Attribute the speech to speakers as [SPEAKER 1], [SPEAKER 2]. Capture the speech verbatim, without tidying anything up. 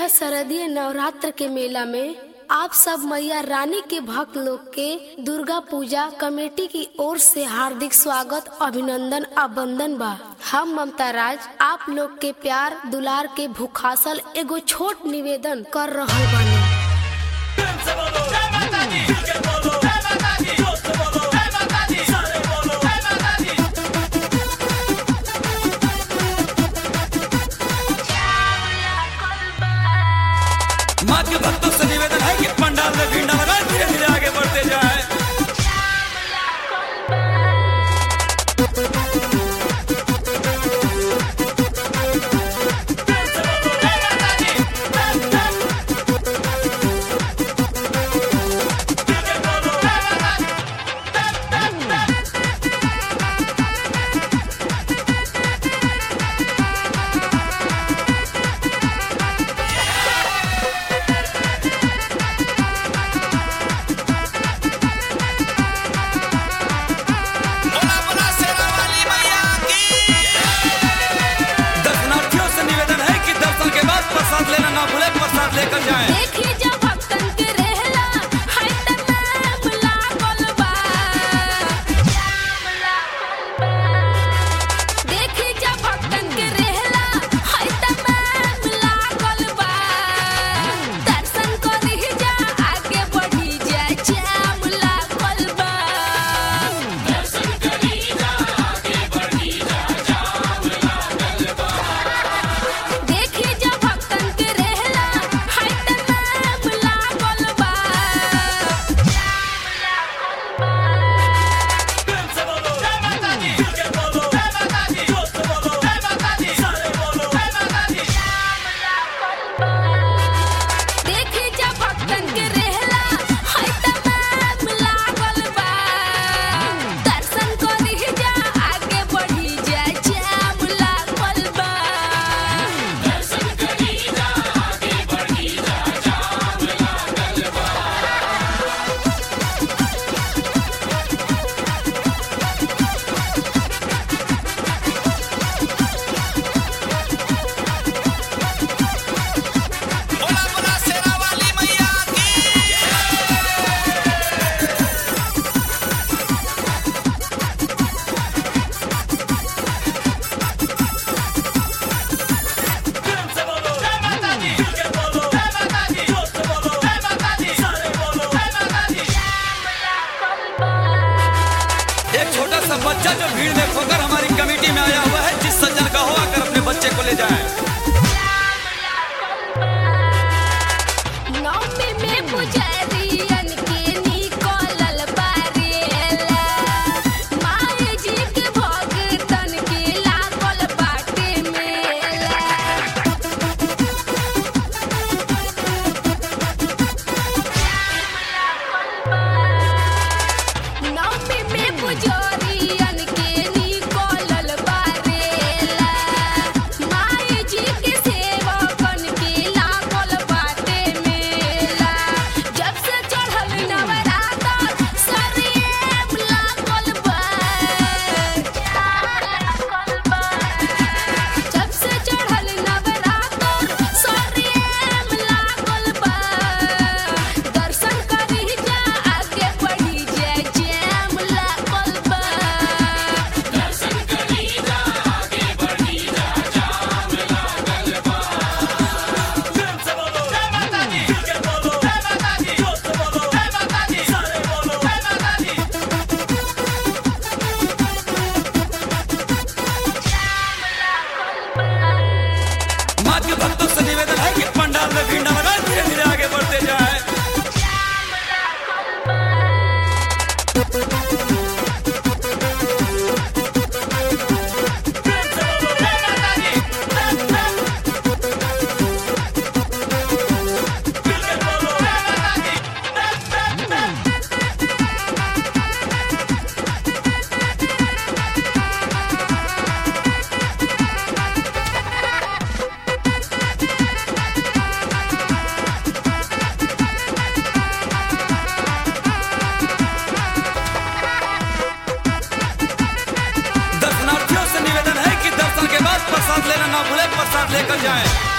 [SPEAKER 1] शरदीय नवरात्र के मेला में आप सब मैया रानी के भक्त लोग के दुर्गा पूजा कमेटी की ओर से हार्दिक स्वागत, अभिनंदन, अबंदन बा। हम ममता राज आप लोग के प्यार दुलार के भूखासल एगो छोट निवेदन कर रहल बानी।
[SPEAKER 2] माँ के भक्तों से निवेदन है कि पंडाल में भीड़ न लगाए, धीरे धीरे आगे बढ़ते जाए। प्रसाद लेना ना भूले, प्रसाद लेकर जाएं।
[SPEAKER 1] देखी जब भक्तन के रहला हाय तमाम लागल बा, देखी जब भक्तन के रहला हाय तमाम लागल बा, दर्शन करी जा आगे बढ़ी जा, जाम लागल बा, दर्शन करी जा आगे बढ़ी जा, जाम लागल बा, देखी जब बच्चा जो भीड़ में खोकर हमारी कमेटी में आया हुआ है, जिस सज्जन का हो आकर अपने बच्चे को ले जाए। नौमी में पुजारियन के निकलल बारेला, माई जी के भगतन के लागल बाटे मेला, नौमी में पुजारियन के निकलल बारेला, माई जी के सेवकन के लागल बाटे मेला, जब से चढ़ल नवरात्र सरिएम लागल बा, जब से चढ़ल नवरात्र सरिएम लागल बा, दर्शन करी जा आगे बढ़ी जा, जाम लागल बा, दर्शन करी जा आगे बढ़ी जा, जाम लागल बा।
[SPEAKER 2] प्रेम से बोलो जय माता दी, दिल के बोलो जय माता दी, जोश से बोलो जय माता दी, सारे बोलो जय माता दी। माँ के भक्तों से निवेदन है कि पंडाल में भीड़ न लगाए, धीरे धीरे आगे बढ़ते जाए। लेकर जाएं।